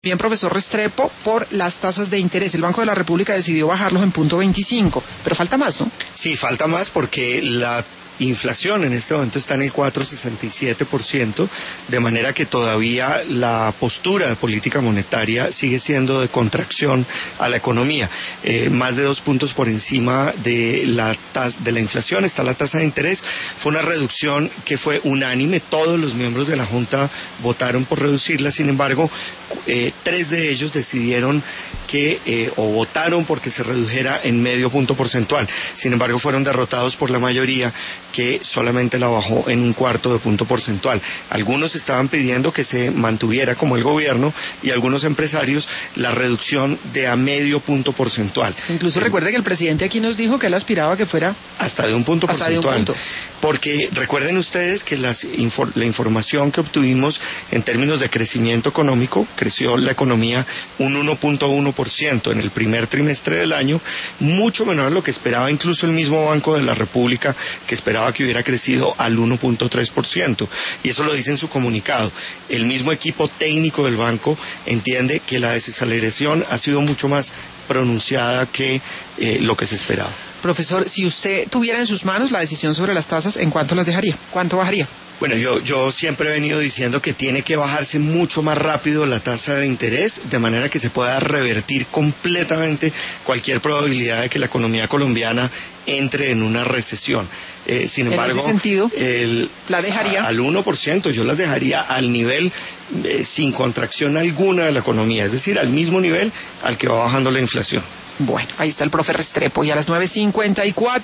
Bien, profesor Restrepo, por las tasas de interés. El Banco de la República decidió bajarlos en 0.25, pero falta más, ¿no? Sí, falta más porque la inflación en este momento está en el 4,67%, de manera que todavía la postura de política monetaria sigue siendo de contracción a la economía. Más de 2 puntos por encima de la inflación está la tasa de interés. Fue una reducción que fue unánime, todos los miembros de la Junta votaron por reducirla, sin embargo, 3 de ellos decidieron o votaron porque se redujera en medio punto porcentual. Sin embargo, fueron derrotados por la mayoría, que solamente la bajó en 1/4 punto porcentual. Algunos estaban pidiendo que se mantuviera como el gobierno y algunos empresarios la reducción de a medio punto porcentual. Incluso recuerde que el presidente aquí nos dijo que él aspiraba a que fuera hasta de 1 punto porcentual. Porque recuerden ustedes que la información que obtuvimos en términos de crecimiento económico, creció la economía un 1.1% en el primer trimestre del año, mucho menor a lo que esperaba incluso el mismo Banco de la República, que esperaba que hubiera crecido al 1.3%, y eso lo dice en su comunicado. El mismo equipo técnico del banco entiende que la desaceleración ha sido mucho más pronunciada que lo que se esperaba. Profesor, si usted tuviera en sus manos la decisión sobre las tasas, ¿en cuánto las dejaría? ¿Cuánto bajaría? Bueno, yo siempre he venido diciendo que tiene que bajarse mucho más rápido la tasa de interés, de manera que se pueda revertir completamente cualquier probabilidad de que la economía colombiana entre en una recesión. Sin embargo, en ese sentido, ¿la dejaría? Al 1%, yo las dejaría al nivel sin contracción alguna de la economía, es decir, al mismo nivel al que va bajando la inflación. Bueno, ahí está el profe Restrepo, y a las 9:54